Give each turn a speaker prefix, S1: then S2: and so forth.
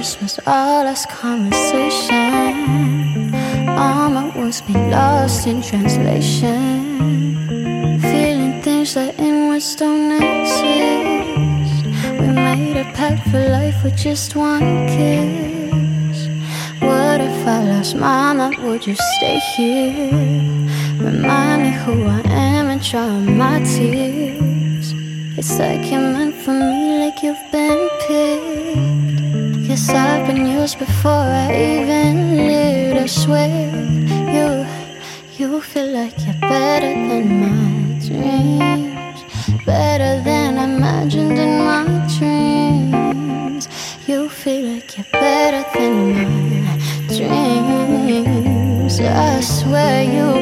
S1: Christmas, all lost conversation. All my words been lost in translation. Feeling things that in words don't exist. We made a pact for life with just one kiss. What if I lost my mind, would you stay here? Remind me who I am and dry my tears. It's like you're meant for me, like you've been picked. Guess I've been used before I even lived. I swear, you feel like you're better than my dreams, better than I imagined in my dreams. You feel like you're better than my dreams. I swear you